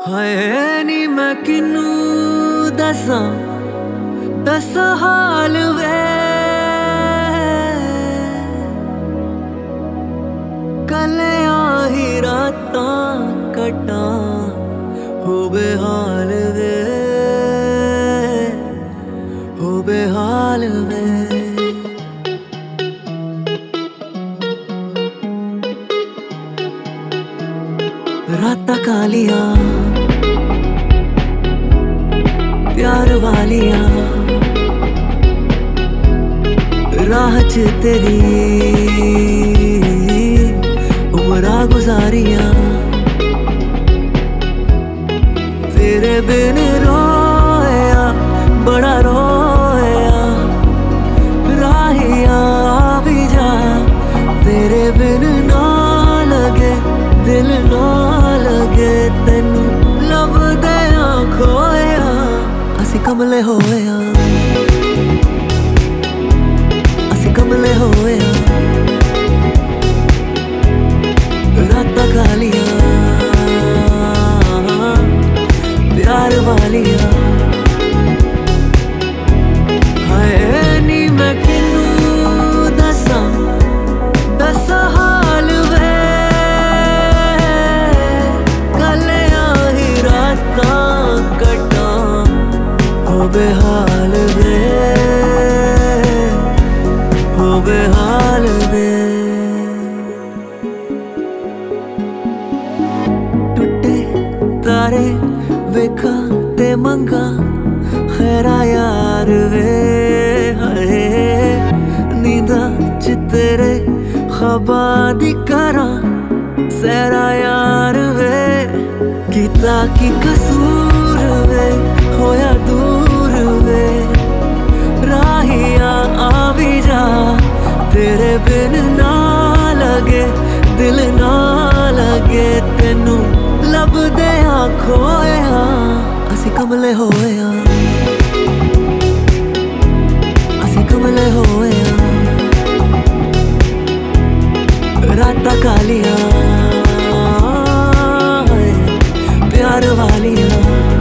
हाय नी मैं किनू दस हाल वे कलिया ही रातां कटा हो बेहाल वे हो बेहाल वे। रातां कालिया प्यार वालिया राह च तेरी उमरा गुजारिया तेरे बिन रोया बड़ा रोया राहिया भी जा तेरे बिन ना लगे दिल ना लगे तेनू लभदे खोया असी कमले होया असी कमले होया रातां कालिया प्यार वालिया हाय नी मैं किनू दस हाल वे कलिया ही रातां कटा हो बेहाल वे हो बेहाल वे। टुटे तारे वेखा ते मंगा खैरा यार वे हाय नींदा च तेरे ख्वाबां दी करा सैरा यार वे कीता की कसूर वे होया दूर वे राहिया आ भी जा तेरे बिन ना लगे दिल ना लगे तेनू लभदे खोया असी कमले होया असी कमले होया रातां कालिया प्यार वालिया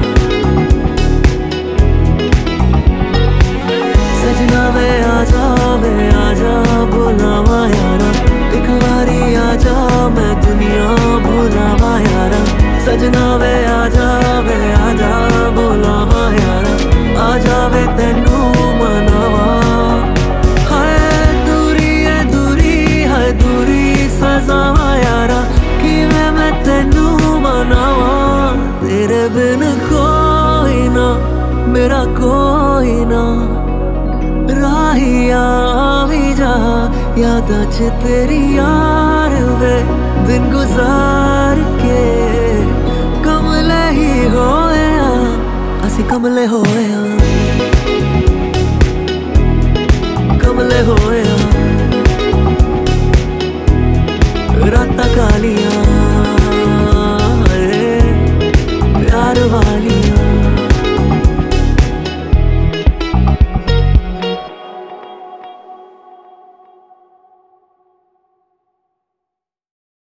सजना वे आजा बुलावा यारा एक बारी आजा मैं दुनिया भुलावा यारा सजना वे आजा बुलावा यारा आजा वे तेनू मनावा हाय दूरी है दूरी सजावा यारा कि मैं तेनू मनावा तेरे बिन कोई ना मेरा कोई ना राहिया भी जा याद च तेरी यार वे दिन गुजार के कमले ही होया असी कमले होया।